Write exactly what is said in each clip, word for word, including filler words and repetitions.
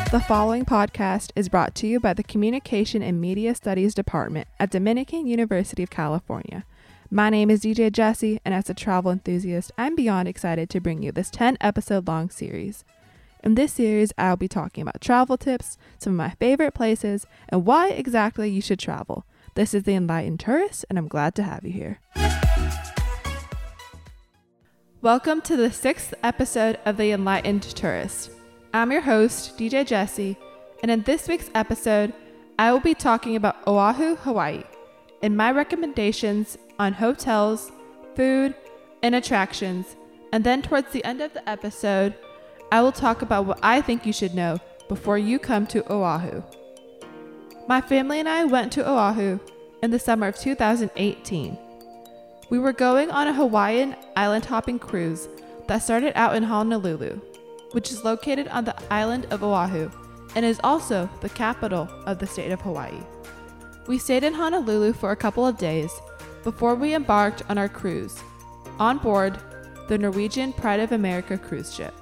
The following podcast is brought to you by the Communication and Media Studies Department at Dominican University of California. My name is D J Jesse, and as a travel enthusiast, I'm beyond excited to bring you this ten episode long series. In this series, I'll be talking about travel tips, some of my favorite places, and why exactly you should travel. This is The Enlightened Tourist, and I'm glad to have you here. Welcome to the sixth episode of The Enlightened Tourist. I'm your host, D J Jesse, and in this week's episode, I will be talking about Oahu, Hawaii, and my recommendations on hotels, food, and attractions. And then towards the end of the episode, I will talk about what I think you should know before you come to Oahu. My family and I went to Oahu in the summer of two thousand eighteen. We were going on a Hawaiian island hopping cruise that started out in Honolulu, which is located on the island of Oahu and is also the capital of the state of Hawaii. We stayed in Honolulu for a couple of days before we embarked on our cruise on board the Norwegian Pride of America cruise ship.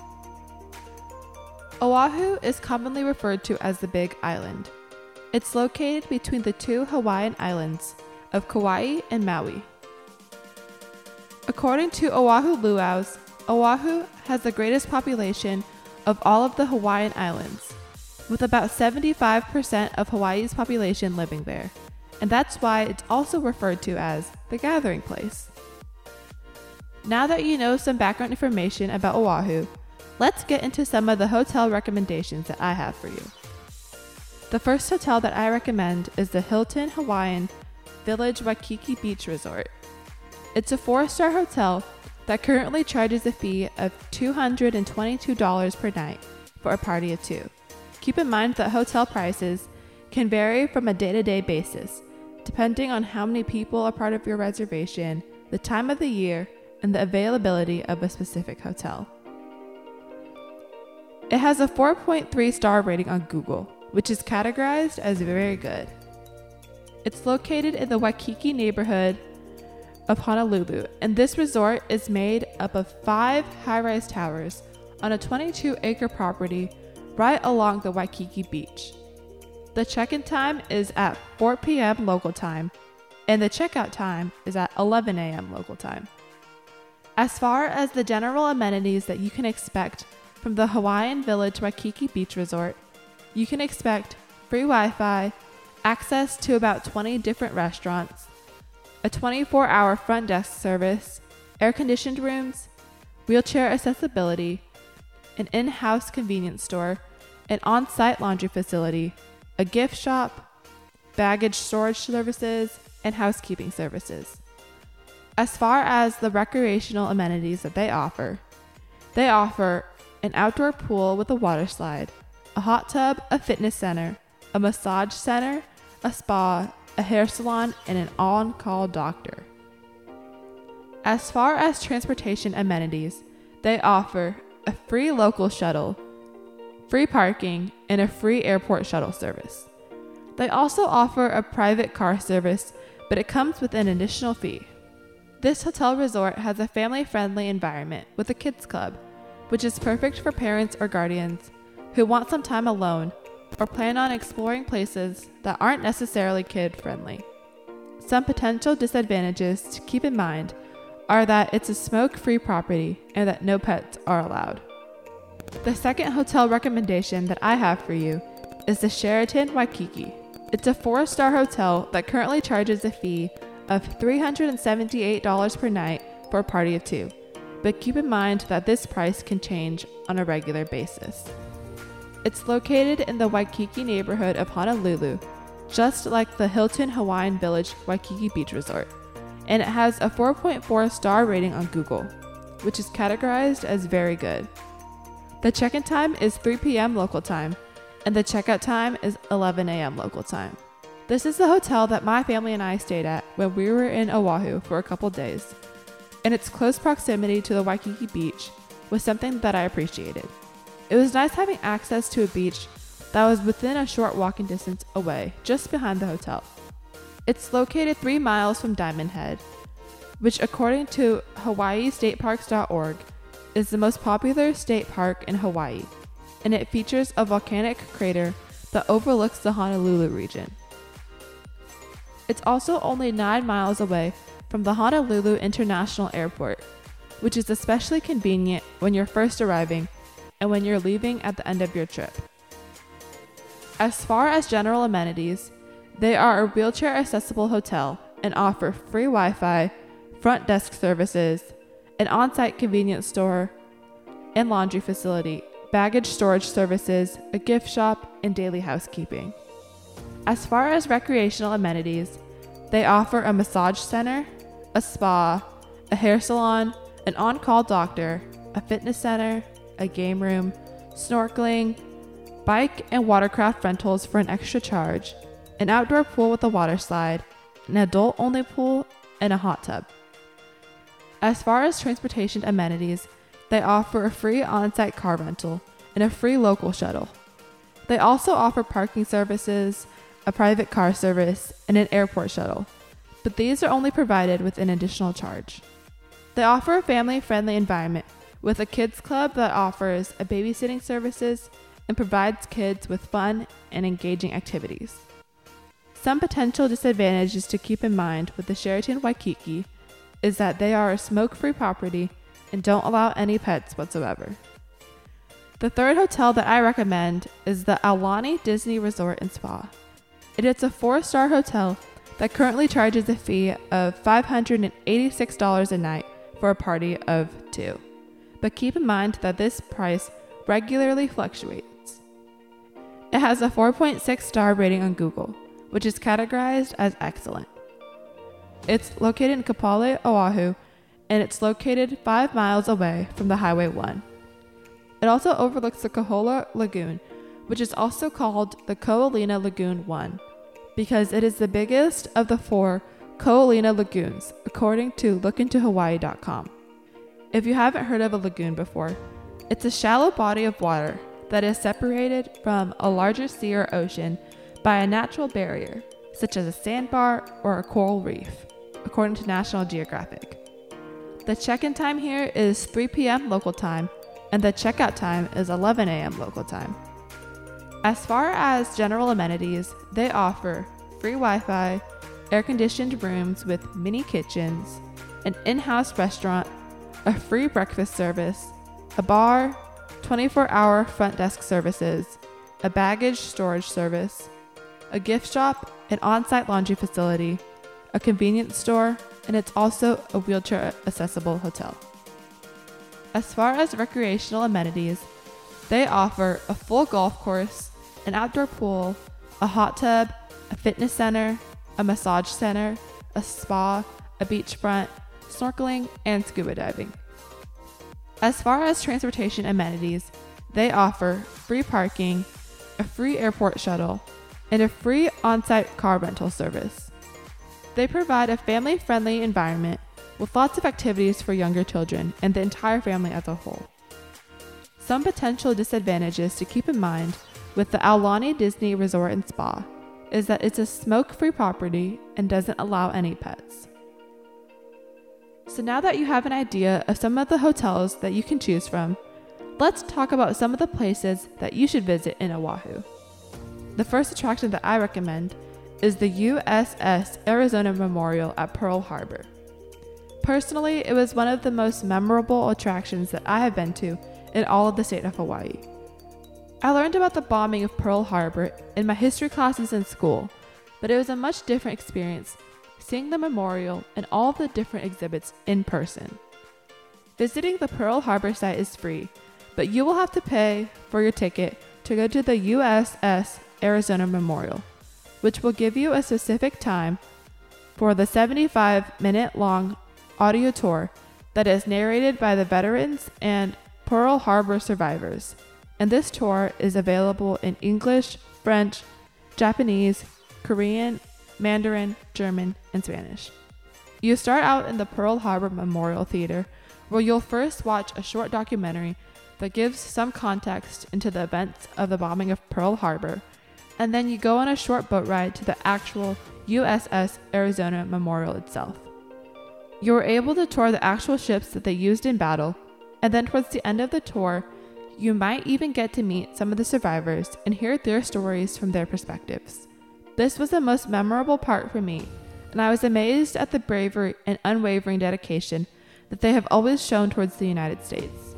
Oahu is commonly referred to as the Big Island. It's located between the two Hawaiian islands of Kauai and Maui. According to Oahu Luau's, Oahu has the greatest population of all of the Hawaiian islands, with about seventy-five percent of Hawaii's population living there, and that's why it's also referred to as the gathering place. Now that you know some background information about Oahu, let's get into some of the hotel recommendations that I have for you. The first hotel that I recommend is the Hilton Hawaiian Village Waikiki Beach Resort. It's a four-star hotel that currently charges a fee of two hundred twenty-two dollars per night for a party of two. Keep in mind that hotel prices can vary from a day-to-day basis, depending on how many people are part of your reservation, the time of the year, and the availability of a specific hotel. It has a four point three star rating on Google, which is categorized as very good. It's located in the Waikiki neighborhood of Honolulu, and this resort is made up of five high-rise towers on a twenty-two acre property right along the Waikiki beach. The check-in time is at four p.m. local time, and the checkout time is at eleven a.m. local time. As far as the general amenities that you can expect from the Hawaiian Village Waikiki Beach Resort, you can expect free Wi-Fi, access to about twenty different restaurants, a twenty-four hour front desk service, air-conditioned rooms, wheelchair accessibility, an in-house convenience store, an on-site laundry facility, a gift shop, baggage storage services, and housekeeping services. As far as the recreational amenities that they offer, they offer an outdoor pool with a water slide, a hot tub, a fitness center, a massage center, a spa, a hair salon, and an on-call doctor. As far as transportation amenities, they offer a free local shuttle, free parking, and a free airport shuttle service. They also offer a private car service, but it comes with an additional fee. This hotel resort has a family-friendly environment with a kids club, which is perfect for parents or guardians who want some time alone or plan on exploring places that aren't necessarily kid-friendly. Some potential disadvantages to keep in mind are that it's a smoke-free property and that no pets are allowed. The second hotel recommendation that I have for you is the Sheraton Waikiki. It's a four-star hotel that currently charges a fee of three hundred seventy-eight dollars per night for a party of two, but keep in mind that this price can change on a regular basis. It's located in the Waikiki neighborhood of Honolulu, just like the Hilton Hawaiian Village Waikiki Beach Resort, and it has a four point four star rating on Google, which is categorized as very good. The check-in time is three p.m. local time, and the checkout time is eleven a.m. local time. This is the hotel that my family and I stayed at when we were in Oahu for a couple days, and its close proximity to the Waikiki beach was something that I appreciated. It was nice having access to a beach that was within a short walking distance away, just behind the hotel. It's located three miles from Diamond Head, which according to Hawaii State Parks dot org is the most popular state park in Hawaii. and it features a volcanic crater that overlooks the Honolulu region. It's also only nine miles away from the Honolulu International Airport, which is especially convenient when you're first arriving and when you're leaving at the end of your trip. As far as general amenities, they are a wheelchair-accessible hotel and offer free Wi-Fi, front desk services, an on-site convenience store and laundry facility, baggage storage services, a gift shop, and daily housekeeping. As far as recreational amenities, they offer a massage center, a spa, a hair salon, an on-call doctor, a fitness center, a game room, snorkeling, bike and watercraft rentals for an extra charge, an outdoor pool with a water slide, an adult-only pool, and a hot tub. As far as transportation amenities, they offer a free on-site car rental and a free local shuttle. They also offer parking services, a private car service, and an airport shuttle, but these are only provided with an additional charge. They offer a family-friendly environment with a kids club that offers a babysitting services and provides kids with fun and engaging activities. Some potential disadvantages to keep in mind with the Sheraton Waikiki is that they are a smoke-free property and don't allow any pets whatsoever. The third hotel that I recommend is the Aulani Disney Resort and Spa. It is a four-star hotel that currently charges a fee of five hundred eighty-six dollars a night for a party of two. But keep in mind that this price regularly fluctuates. It has a four point six star rating on Google, which is categorized as excellent. It's located in Kapolei, Oahu, and it's located five miles away from the Highway one. It also overlooks the Kohola Lagoon, which is also called the Ko'olina Lagoon one, because it is the biggest of the four Ko'olina lagoons, according to look into hawaii dot com. If you haven't heard of a lagoon before, it's a shallow body of water that is separated from a larger sea or ocean by a natural barrier, such as a sandbar or a coral reef, according to National Geographic. The check-in time here is three p.m. local time, and the checkout time is eleven a.m. local time. As far as general amenities, they offer free Wi-Fi, air-conditioned rooms with mini kitchens, an in-house restaurant, a free breakfast service, a bar, twenty-four hour front desk services, a baggage storage service, a gift shop, an on-site laundry facility, a convenience store, and it's also a wheelchair-accessible hotel. As far as recreational amenities, they offer a full golf course, an outdoor pool, a hot tub, a fitness center, a massage center, a spa, a beachfront, snorkeling, and scuba diving. As far as transportation amenities, they offer free parking, a free airport shuttle, and a free on-site car rental service. They provide a family-friendly environment with lots of activities for younger children and the entire family as a whole. Some potential disadvantages to keep in mind with the Aulani Disney Resort and Spa is that it's a smoke-free property and doesn't allow any pets. So now that you have an idea of some of the hotels that you can choose from, let's talk about some of the places that you should visit in Oahu. The first attraction that I recommend is the U S S Arizona Memorial at Pearl Harbor. Personally, it was one of the most memorable attractions that I have been to in all of the state of Hawaii. I learned about the bombing of Pearl Harbor in my history classes in school, but it was a much different experience seeing the memorial and all of the different exhibits in person. Visiting the Pearl Harbor site is free, but you will have to pay for your ticket to go to the U S S Arizona Memorial, which will give you a specific time for the seventy-five minute long audio tour that is narrated by the veterans and Pearl Harbor survivors. And this tour is available in English, French, Japanese, Korean, Mandarin, German, and Spanish. You start out in the Pearl Harbor Memorial Theater, where you'll first watch a short documentary that gives some context into the events of the bombing of Pearl Harbor, and then you go on a short boat ride to the actual U S S Arizona Memorial itself. You were able to tour the actual ships that they used in battle, and then towards the end of the tour, You might even get to meet some of the survivors and hear their stories from their perspectives. This was the most memorable part for me, and I was amazed at the bravery and unwavering dedication that they have always shown towards the United States.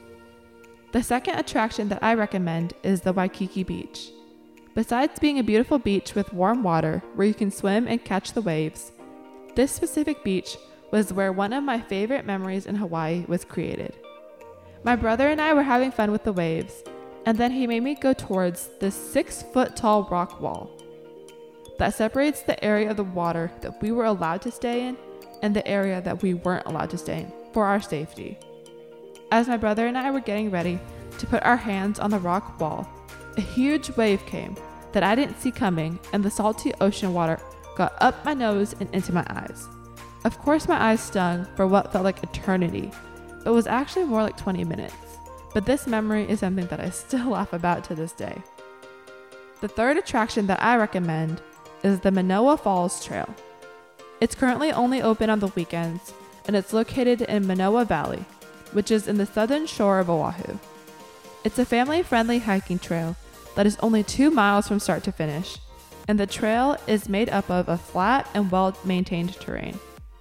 The second attraction that I recommend is the Waikiki Beach. Besides being a beautiful beach with warm water where you can swim and catch the waves, this specific beach was where one of my favorite memories in Hawaii was created. My brother and I were having fun with the waves, and then he made me go towards this six foot tall rock wall that separates the area of the water that we were allowed to stay in and the area that we weren't allowed to stay in for our safety. As my brother and I were getting ready to put our hands on the rock wall, a huge wave came that I didn't see coming, and the salty ocean water got up my nose and into my eyes. Of course, my eyes stung for what felt like eternity, but was actually more like twenty minutes. But this memory is something that I still laugh about to this day. The third attraction that I recommend is the Manoa Falls Trail. It's currently only open on the weekends, and it's located in Manoa Valley, which is in the southern shore of Oahu. It's a family-friendly hiking trail that is only two miles from start to finish, and the trail is made up of a flat and well-maintained terrain.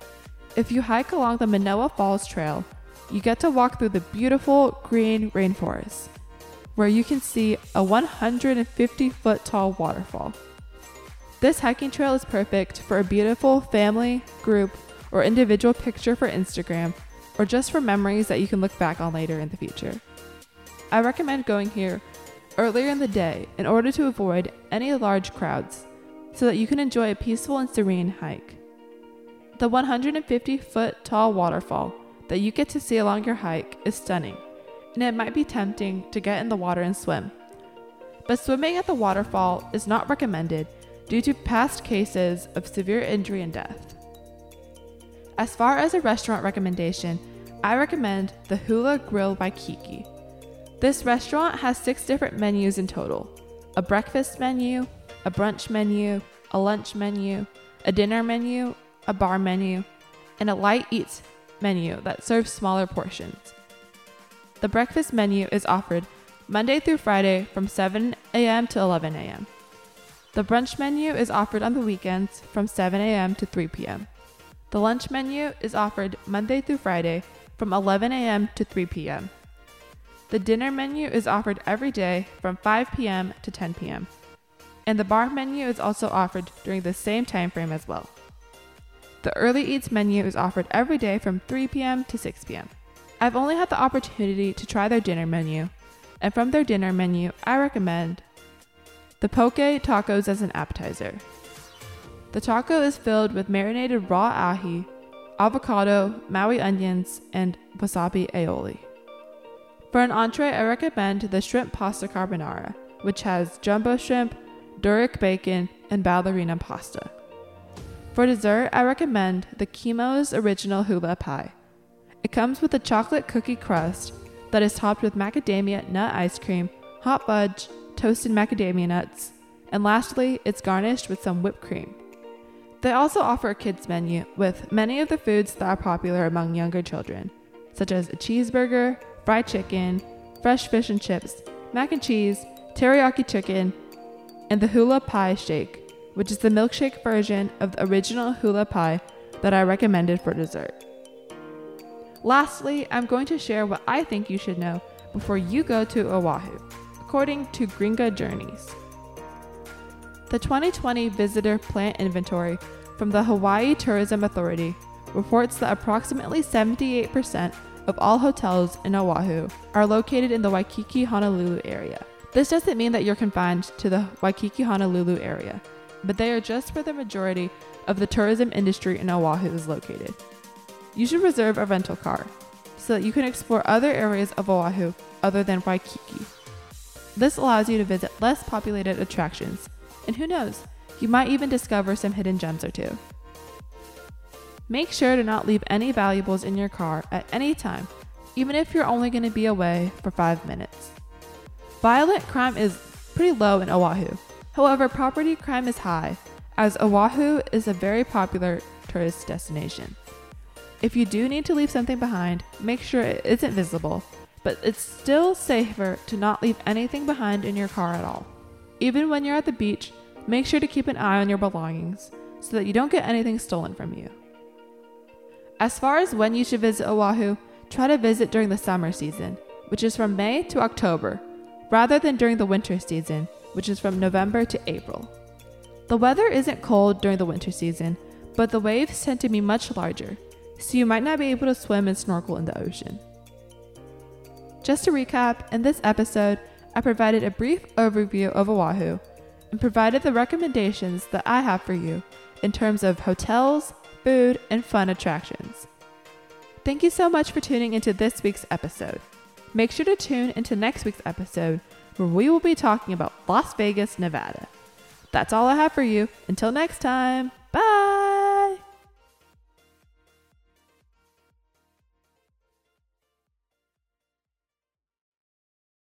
If you hike along the Manoa Falls Trail, you get to walk through the beautiful green rainforest, where you can see a one hundred fifty foot tall waterfall. This hiking trail is perfect for a beautiful family, group, or individual picture for Instagram, or just for memories that you can look back on later in the future. I recommend going here earlier in the day in order to avoid any large crowds, so that you can enjoy a peaceful and serene hike. The one hundred fifty foot tall waterfall that you get to see along your hike is stunning, and it might be tempting to get in the water and swim. But swimming at the waterfall is not recommended due to past cases of severe injury and death. As far as a restaurant recommendation, I recommend the Hula Grill Waikiki. This restaurant has six different menus in total: a breakfast menu, a brunch menu, a lunch menu, a dinner menu, a bar menu, and a light eats menu that serves smaller portions. The breakfast menu is offered Monday through Friday from seven a.m. to eleven a.m. The brunch menu is offered on the weekends from seven a.m. to three p.m. The lunch menu is offered Monday through Friday from eleven a.m. to three p.m. The dinner menu is offered every day from five p.m. to ten p.m. And the bar menu is also offered during the same time frame as well. The early eats menu is offered every day from three p.m. to six p.m. I've only had the opportunity to try their dinner menu, and from their dinner menu, I recommend the poke tacos as an appetizer. The taco is filled with marinated raw ahi, avocado, Maui onions, and wasabi aioli. For an entree, I recommend the shrimp pasta carbonara, which has jumbo shrimp, Duroc bacon, and ballerina pasta. For dessert, I recommend the Kimo's Original Hula Pie. It comes with a chocolate cookie crust that is topped with macadamia nut ice cream, hot fudge, toasted macadamia nuts, and lastly, it's garnished with some whipped cream. They also offer a kids menu with many of the foods that are popular among younger children, such as a cheeseburger, fried chicken, fresh fish and chips, mac and cheese, teriyaki chicken, and the hula pie shake, which is the milkshake version of the original hula pie that I recommended for dessert. Lastly, I'm going to share what I think you should know before you go to Oahu, according to Gringa Journeys. The twenty twenty Visitor Plant Inventory from the Hawaii Tourism Authority reports that approximately seventy-eight percent of all hotels in Oahu are located in the Waikiki-Honolulu area. This doesn't mean that you're confined to the Waikiki-Honolulu area, but they are just where the majority of the tourism industry in Oahu is located. You should reserve a rental car so that you can explore other areas of Oahu other than Waikiki. This allows you to visit less populated attractions, and who knows, you might even discover some hidden gems or two. Make sure to not leave any valuables in your car at any time, even if you're only going to be away for five minutes. Violent crime is pretty low in Oahu. However, property crime is high, as Oahu is a very popular tourist destination. If you do need to leave something behind, make sure it isn't visible, but it's still safer to not leave anything behind in your car at all. Even when you're at the beach, make sure to keep an eye on your belongings so that you don't get anything stolen from you. As far as when you should visit Oahu, try to visit during the summer season, which is from May to October, rather than during the winter season, which is from November to April. The weather isn't cold during the winter season, but the waves tend to be much larger, so you might not be able to swim and snorkel in the ocean. Just to recap, in this episode, I provided a brief overview of Oahu and provided the recommendations that I have for you in terms of hotels, food, and fun attractions. Thank you so much for tuning into this week's episode. Make sure to tune into next week's episode where we will be talking about Las Vegas, Nevada. That's all I have for you. Until next time.